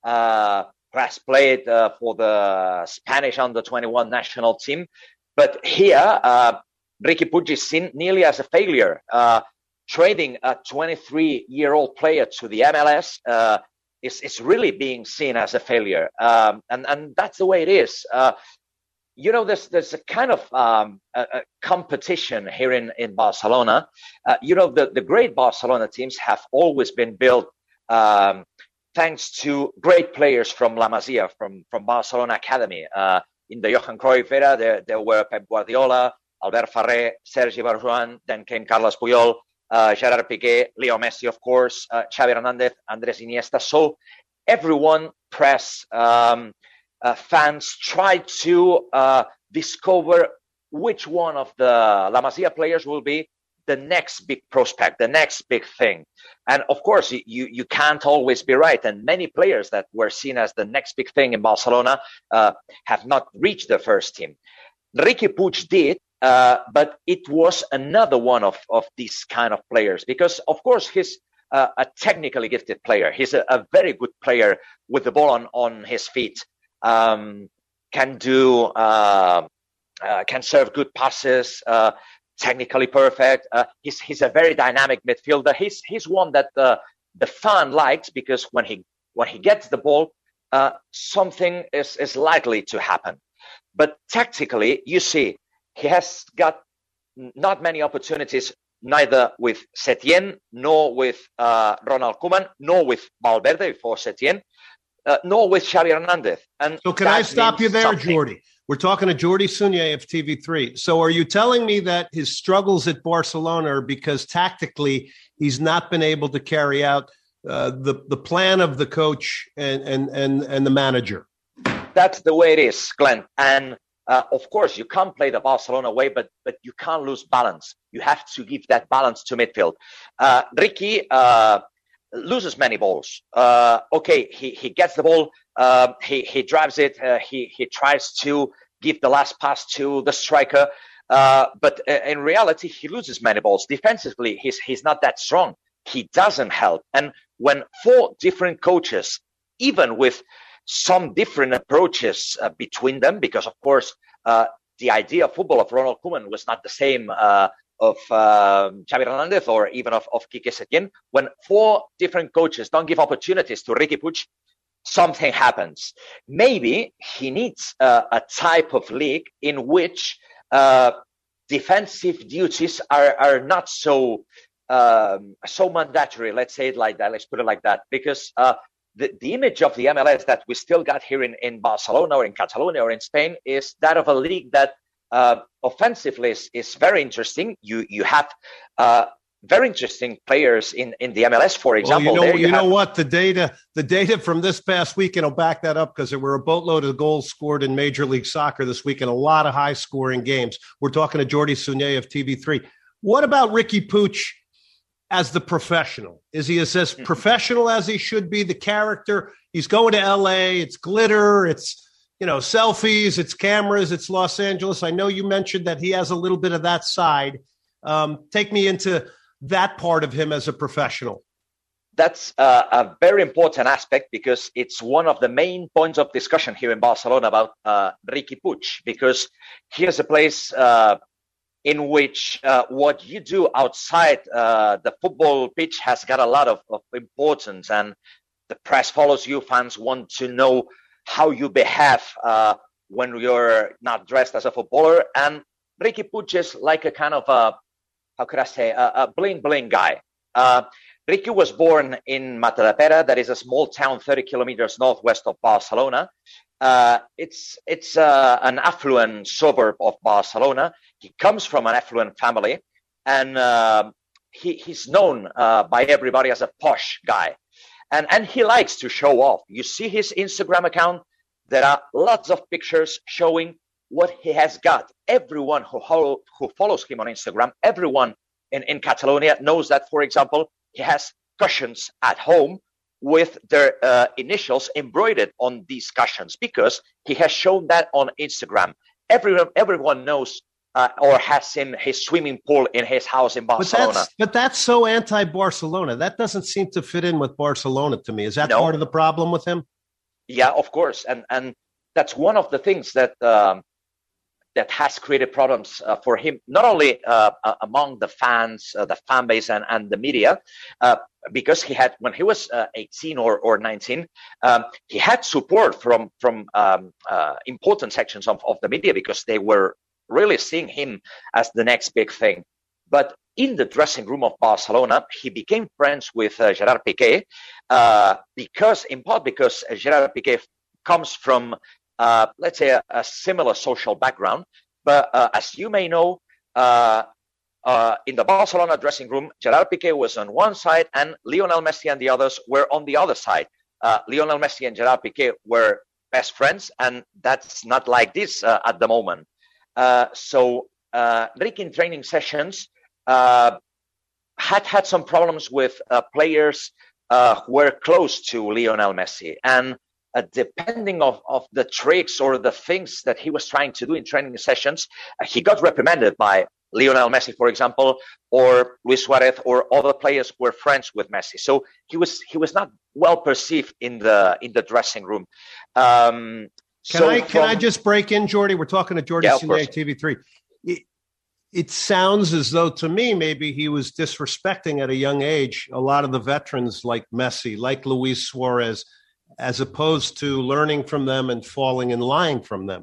[SPEAKER 11] Uh, has played uh, for the Spanish under twenty-one national team. But here, uh, Riqui Puig is seen nearly as a failure. Uh, trading a twenty-three-year-old player to the M L S uh, is, is really being seen as a failure. Um, and, and that's the way it is. Uh, you know, there's, there's a kind of um, a, a competition here in, in Barcelona. Uh, you know, the, the great Barcelona teams have always been built um, thanks to great players from La Masia, from, from Barcelona Academy. Uh, in the Johan Cruyff era, there, there were Pep Guardiola, Albert Ferrer, Sergi Barjuan, then came Carles Puyol, uh, Gerard Piqué, Leo Messi, of course, uh, Xavi Hernandez, Andres Iniesta. So everyone, press, um, uh, fans, tried to uh, discover which one of the La Masia players will be the next big prospect, the next big thing. And of course, you, you can't always be right. And many players that were seen as the next big thing in Barcelona uh, have not reached the first team. Riqui Puig did, uh, but it was another one of, of these kind of players because, of course, he's uh, a technically gifted player. He's a, a very good player with the ball on, on his feet, um, can do, uh, uh, can serve good passes, uh, technically perfect. Uh, he's he's a very dynamic midfielder. He's he's one that the the fan likes because when he when he gets the ball, uh, something is, is likely to happen. But tactically, you see, he has got not many opportunities, neither with Setien, nor with uh, Ronald Koeman, nor with Valverde before Setien, uh, nor with Xavi Hernandez. And
[SPEAKER 5] so can I stop you there, something. Jordi? We're talking to Jordi Sunyer of T V three. So are you telling me that his struggles at Barcelona are because tactically he's not been able to carry out uh, the, the plan of the coach and, and, and, and the manager?
[SPEAKER 11] That's the way it is, Glenn. And uh, of course, you can't play the Barcelona way, but but you can't lose balance. You have to give that balance to midfield. Uh, Ricky uh, loses many balls. Uh, okay, he, he gets the ball, uh, he he drives it, uh, he he tries to give the last pass to the striker, uh, but uh, in reality, he loses many balls. Defensively, he's he's not that strong. He doesn't help. And when four different coaches, even with some different approaches uh, between them, because of course uh, the idea of football of Ronald Koeman was not the same uh, of uh, Xavi Hernandez or even of, of Quique Setien. When four different coaches don't give opportunities to Riqui Puig, something happens. Maybe he needs uh, a type of league in which uh, defensive duties are, are not so um, so mandatory. Let's say it like that. Let's put it like that, because uh, The, the image of the M L S that we still got here in, in Barcelona or in Catalonia or in Spain is that of a league that uh, offensively is, is very interesting. You you have uh, very interesting players in, in the M L S, for example.
[SPEAKER 5] Well, you know,
[SPEAKER 11] there you
[SPEAKER 5] you
[SPEAKER 11] have...
[SPEAKER 5] know what? The data the data from this past weekend will back that up, because there were a boatload of goals scored in Major League Soccer this weekend, a lot of high-scoring games. We're talking to Jordi Sunyer of T V three. What about Riqui Puig as the professional? Is he as, as professional as he should be? The character, he's going to L A, it's glitter, it's, you know, selfies, it's cameras, it's Los Angeles. I know you mentioned that he has a little bit of that side. Um, take me into that part of him as a professional.
[SPEAKER 11] That's uh, a very important aspect, because it's one of the main points of discussion here in Barcelona about uh, Riqui Puig, because here's a place uh, in which uh, what you do outside uh, the football pitch has got a lot of, of importance, and the press follows you. Fans want to know how you behave uh, when you're not dressed as a footballer. And Riqui Puig is like a kind of a, how could I say, a, a bling bling guy. Uh, Riqui was born in Matadepera, that is a small town thirty kilometers northwest of Barcelona. Uh, it's it's uh, an affluent suburb of Barcelona. He comes from an affluent family, and uh, he, he's known uh, by everybody as a posh guy. And, and he likes to show off. You see his Instagram account, there are lots of pictures showing what he has got. Everyone who, who follows him on Instagram, everyone in, in Catalonia knows that, for example, he has cushions at home with their uh, initials embroidered on these cushions, because he has shown that on Instagram. Everyone, everyone knows uh, or has seen his swimming pool in his house in Barcelona.
[SPEAKER 5] But that's, but that's so anti-Barcelona. That doesn't seem to fit in with Barcelona to me. Is that
[SPEAKER 11] no.
[SPEAKER 5] part of the problem with him?
[SPEAKER 11] Yeah, of course. And and that's one of the things that um, that has created problems uh, for him, not only uh, uh, among the fans, uh, the fan base, and, and the media, uh, because he had, when he was uh, eighteen or, or nineteen, um, he had support from from um, uh, important sections of, of the media, because they were really seeing him as the next big thing. But in the dressing room of Barcelona, he became friends with uh, Gerard Piqué, uh, because, in part, because uh, Gerard Piqué comes from, uh, let's say, a, a similar social background. But uh, as you may know, uh, uh, in the Barcelona dressing room, Gerard Piqué was on one side, and Lionel Messi and the others were on the other side. Uh, Lionel Messi and Gerard Piqué were best friends, and that's not like this uh, at the moment. Uh, so uh, Riqui in training sessions uh, had had some problems with uh, players uh, who were close to Lionel Messi. And uh, depending of, of the tricks or the things that he was trying to do in training sessions, uh, he got reprimanded by Lionel Messi, for example, or Luis Suarez, or other players who were friends with Messi. So he was he was not well perceived in the in the dressing room. Um,
[SPEAKER 5] Can so I can from, I just break in, Jordi? We're talking to Jordi
[SPEAKER 11] yeah,
[SPEAKER 5] Sunyer, T V three. It, it sounds as though, to me, maybe he was disrespecting at a young age a lot of the veterans like Messi, like Luis Suarez, as opposed to learning from them and falling in line from them?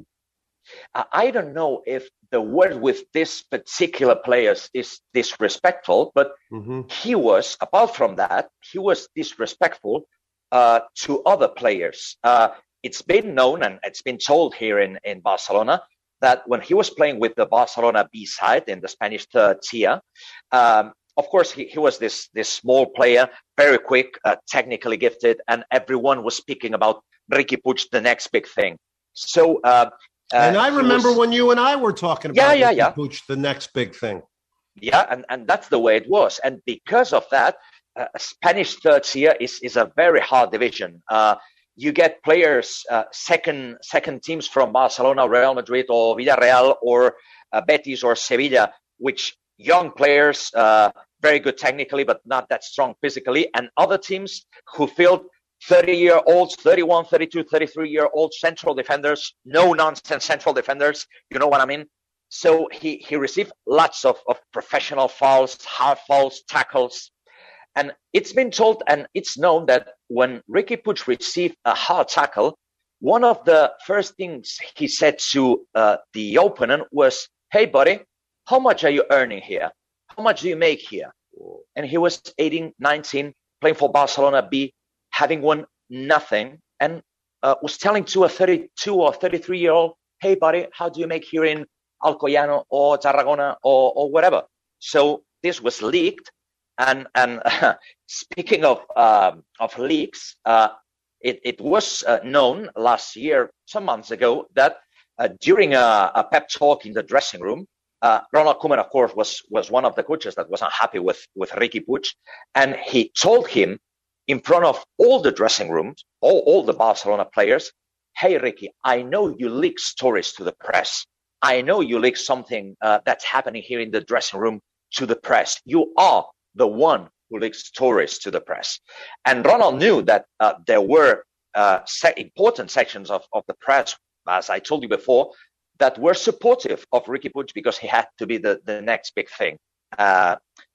[SPEAKER 11] I don't know if the word with this particular players is disrespectful, but mm-hmm. he was, apart from that, he was disrespectful uh, to other players. Uh, it's been known and it's been told here in, in Barcelona that when he was playing with the Barcelona B side in the Spanish third tier, um, of course, he, he was this, this small player, very quick, uh, technically gifted, and everyone was speaking about Riqui Puig, the next big thing. So, uh, Uh,
[SPEAKER 5] and I remember was, when you and I were talking about
[SPEAKER 11] yeah, yeah, yeah.
[SPEAKER 5] Puig, the next big thing.
[SPEAKER 11] Yeah, and, and that's the way it was. And because of that, uh, Spanish third tier is, is a very hard division. Uh, you get players, uh, second second teams from Barcelona, Real Madrid, or Villarreal, or uh, Betis, or Sevilla, which young players, uh, very good technically, but not that strong physically, and other teams who filled thirty-year-olds, thirty-one, thirty-two, thirty-three-year-old central defenders, no-nonsense central defenders, you know what I mean? So he, he received lots of, of professional fouls, hard fouls, tackles. And it's been told and it's known that when Riqui Puig received a hard tackle, one of the first things he said to uh, the opponent was, "Hey, buddy, how much are you earning here? How much do you make here?" And he was eighteen, nineteen, playing for Barcelona B, having won nothing, and uh, was telling to a thirty-two or thirty-three-year-old, "Hey, buddy, how do you make here in Alcoyano or Tarragona or, or whatever?" So this was leaked. And and uh, speaking of um, of leaks, uh, it, it was uh, known last year, some months ago, that uh, during a, a pep talk in the dressing room, uh, Ronald Koeman, of course, was, was one of the coaches that wasn't happy with, with Riqui Puig. And he told him, in front of all the dressing rooms, all, all the Barcelona players, "Hey, Riqui, I know you leak stories to the press. I know you leak something uh, that's happening here in the dressing room to the press. You are the one who leaks stories to the press." And Ronald knew that uh, there were uh, se- important sections of, of the press, as I told you before, that were supportive of Riqui Puig because he had to be the, the next big thing. Uh,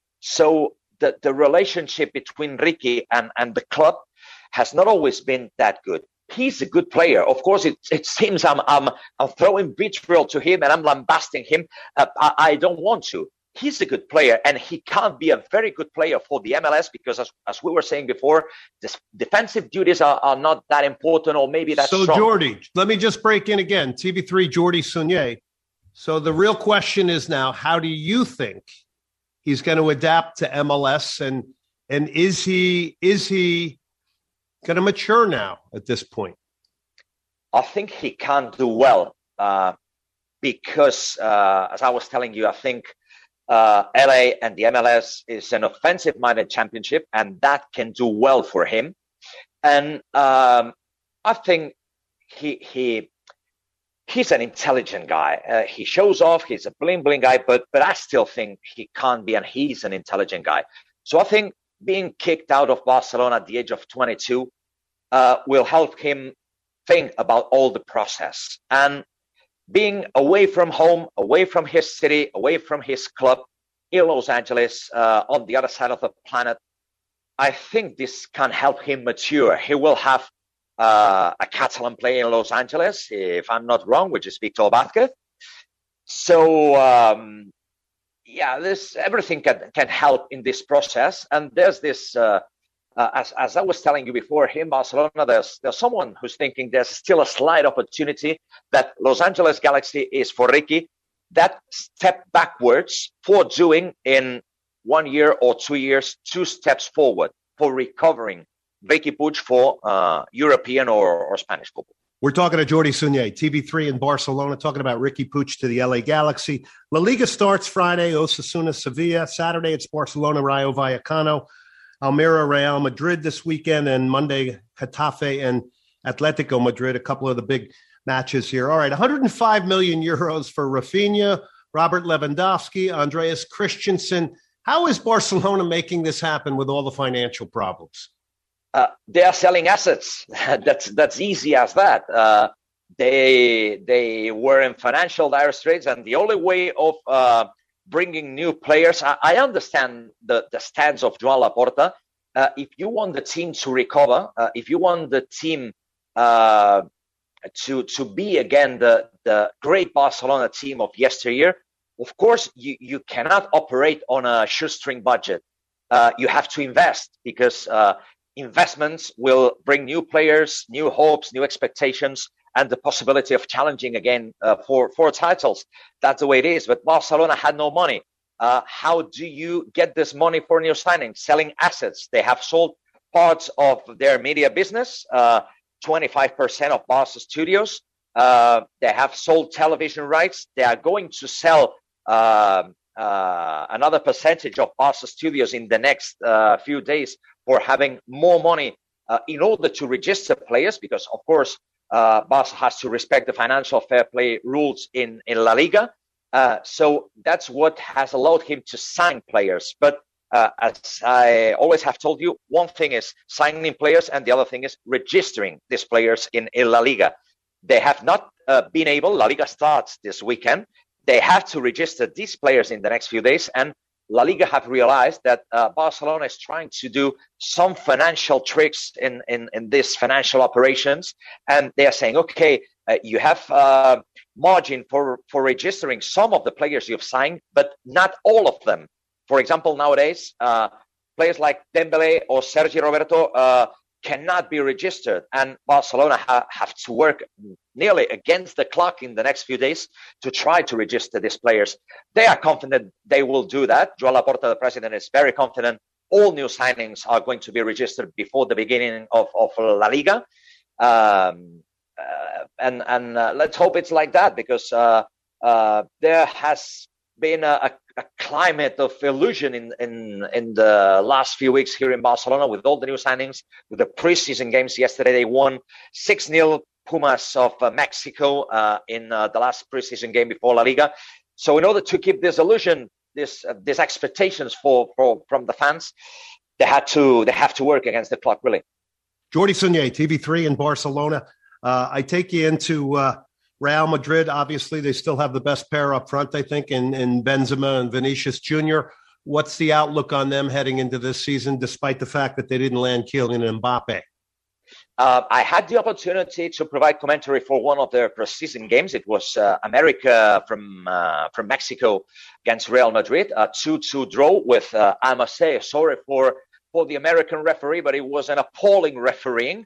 [SPEAKER 11] so the, the relationship between Riqui and, and the club has not always been that good. He's a good player. Of course, it, it seems I'm, I'm, I'm throwing vitriol to him and I'm lambasting him. Uh, I, I don't want to. He's a good player, and he can't be a very good player for the M L S because, as, as we were saying before, this defensive duties are, are not that important, or maybe that's
[SPEAKER 5] so.
[SPEAKER 11] Strong.
[SPEAKER 5] Jordi, let me just break in again. T V three, Jordi Sunier. So the real question is now, how do you think he's going to adapt to M L S, and and is he is he going to mature now at this point?
[SPEAKER 11] I think he can do well uh, because, uh, as I was telling you, I think. Uh, L A and the M L S is an offensive-minded championship, and that can do well for him. And um, I think he he he's an intelligent guy. Uh, he shows off. He's a bling-bling guy, but but I still think he can't be, and he's an intelligent guy. So I think being kicked out of Barcelona at the age of twenty-two uh, will help him think about all the process. And being away from home, away from his city, away from his club in Los Angeles, uh, on the other side of the planet, I think this can help him mature. He will have uh, a Catalan player in Los Angeles, if I'm not wrong, which is Victor Vázquez. So, um, yeah, this everything can, can help in this process. And there's this... Uh, Uh, as, as I was telling you before, here in Barcelona, there's, there's someone who's thinking there's still a slight opportunity that Los Angeles Galaxy is for Riqui, that step backwards for doing in one year or two years, two steps forward for recovering Riqui Puig for uh, European or, or Spanish football.
[SPEAKER 5] We're talking to Jordi Sunier, T V three in Barcelona, talking about Riqui Puig to the L A Galaxy. La Liga starts Friday, Osasuna, Sevilla. Saturday, it's Barcelona, Rayo Vallecano. Almeria, Real Madrid this weekend, and Monday, Getafe and Atletico Madrid, a couple of the big matches here. All right, one hundred five million euros for Rafinha, Robert Lewandowski, Andreas Christensen. How is Barcelona making this happen with all the financial problems?
[SPEAKER 11] Uh, they are selling assets. that's that's easy as that. Uh, they they were in financial dire straits, and the only way of uh, bringing new players. I, I understand the, the stance of Joan Laporta. uh, if you want the team to recover, uh, if you want the team uh, to to be again the the great Barcelona team of yesteryear, of course you you cannot operate on a shoestring budget. Uh, you have to invest, because uh, investments will bring new players, new hopes, new expectations, and the possibility of challenging again uh, for for titles. That's the way it is. But Barcelona had no money. Uh, how do you get this money for new signings? Selling assets. They have sold parts of their media business. Uh, twenty-five percent of Barca Studios. Uh, they have sold television rights. They are going to sell uh, uh, another percentage of Barca Studios in the next uh, few days for having more money uh, in order to register players, because, of course, uh, Barca has to respect the financial fair play rules in, in La Liga. Uh, so that's what has allowed him to sign players. But Uh, as I always have told you, one thing is signing players and the other thing is registering these players in, in La Liga. They have not uh, been able, La Liga starts this weekend, they have to register these players in the next few days, and La Liga have realized that uh, Barcelona is trying to do some financial tricks in, in, in these financial operations, and they are saying, okay, uh, you have uh, margin for, for registering some of the players you've signed, but not all of them. For example, nowadays, uh, players like Dembélé or Sergi Roberto uh, cannot be registered, and Barcelona ha- have to work nearly against the clock in the next few days to try to register these players. They are confident they will do that. Joan Laporta, the president, is very confident all new signings are going to be registered before the beginning of, of La Liga. Um, uh, and and uh, let's hope it's like that, because uh, uh, there has been a, a climate of illusion in, in in the last few weeks here in Barcelona with all the new signings, with the preseason games. Yesterday they won six nil Pumas of uh, Mexico uh, in uh, the last preseason game before La Liga. So in order to keep this illusion, this uh, these expectations for, for from the fans, they had to they have to work against the clock, really.
[SPEAKER 5] Jordi Sunyer, T V three in Barcelona. Uh, I take you into uh, Real Madrid. Obviously, they still have the best pair up front, I think, in, in Benzema and Vinicius Junior What's the outlook on them heading into this season, despite the fact that they didn't land Kylian Mbappe?
[SPEAKER 11] Uh, I had the opportunity to provide commentary for one of their preseason games. It was uh, America from uh, from Mexico against Real Madrid, a two two draw with, uh, I must say, sorry for, for the American referee, but it was an appalling refereeing.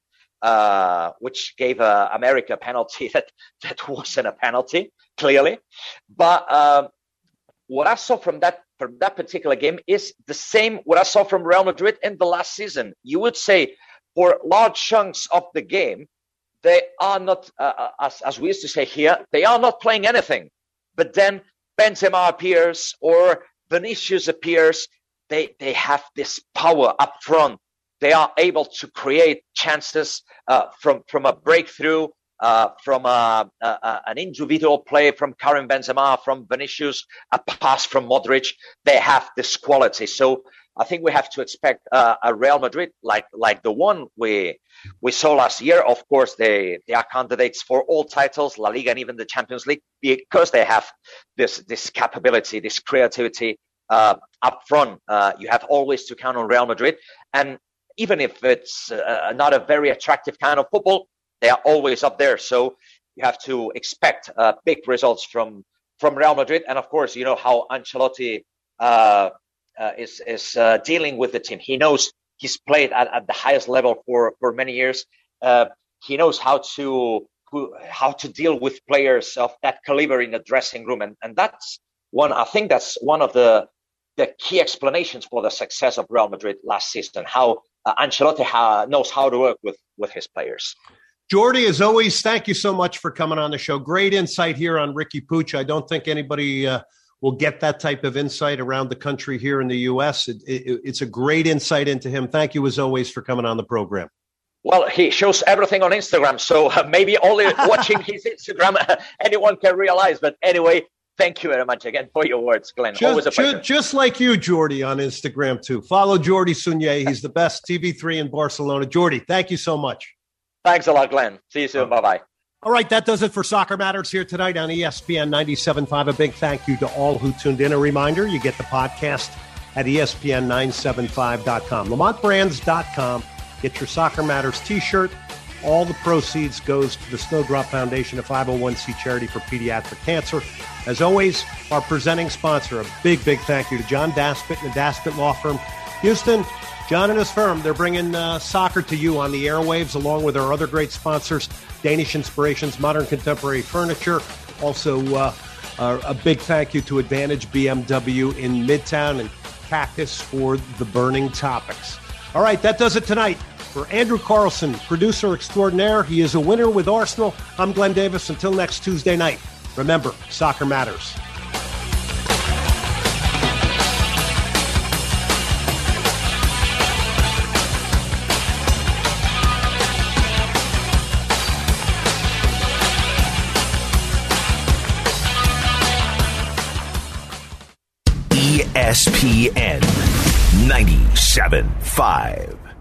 [SPEAKER 11] Uh, which gave uh, America a penalty that, that wasn't a penalty, clearly. But um, what I saw from that from that particular game is the same what I saw from Real Madrid in the last season. You would say for large chunks of the game, they are not, uh, as, as we used to say here, they are not playing anything. But then Benzema appears or Vinicius appears. They, they have this power up front. They are able to create chances uh, from from a breakthrough, uh, from a, a, an individual play from Karim Benzema, from Vinicius, a pass from Modric. They have this quality. So I think we have to expect uh, a Real Madrid like like the one we we saw last year. Of course, they, they are candidates for all titles, La Liga and even the Champions League, because they have this this capability, this creativity uh, up front. Uh, you have always to count on Real Madrid. And even if it's uh, not a very attractive kind of football, they are always up there. So you have to expect uh, big results from, from Real Madrid. And of course, you know how Ancelotti uh, uh, is is uh, dealing with the team. He knows he's played at, at the highest level for, for many years. Uh, he knows how to who, how to deal with players of that caliber in the dressing room. And, and that's one, I think that's one of the the key explanations for the success of Real Madrid last season, how Uh, Ancelotti ha- knows how to work with, with his players.
[SPEAKER 5] Jordi, as always, thank you so much for coming on the show. Great insight here on Riqui Puig. I don't think anybody uh, will get that type of insight around the country here in the U S. It, it, it's a great insight into him. Thank you, as always, for coming on the program.
[SPEAKER 11] Well, he shows everything on Instagram, so uh, maybe only watching his Instagram uh, anyone can realize. But anyway, thank you very much again for your words, Glenn.
[SPEAKER 5] Just,
[SPEAKER 11] Always a pleasure.
[SPEAKER 5] Just, just like you, Jordi, on Instagram, too. Follow Jordi Sunyer. He's the best T V three in Barcelona. Jordi, thank you so much.
[SPEAKER 11] Thanks a lot, Glenn. See you soon. Bye-bye.
[SPEAKER 5] All right, that does it for Soccer Matters here tonight on E S P N ninety-seven point five. A big thank you to all who tuned in. A reminder, you get the podcast at E S P N nine seventy-five dot com. Lamont Brands dot com. Get your Soccer Matters t-shirt. All the proceeds goes to the Snowdrop Foundation, a five oh one c charity for pediatric cancer. As always, our presenting sponsor, a big, big thank you to John Daspit and the Daspit Law Firm. Houston, John and his firm, they're bringing uh, soccer to you on the airwaves, along with our other great sponsors, Danish Inspirations, Modern Contemporary Furniture. Also, uh, uh, a big thank you to Advantage B M W in Midtown and Cactus for the burning topics. All right, that does it tonight. For Andrew Carlson, producer extraordinaire, he is a winner with Arsenal. I'm Glenn Davis. Until next Tuesday night, remember, soccer matters.
[SPEAKER 4] E S P N ninety-seven point five.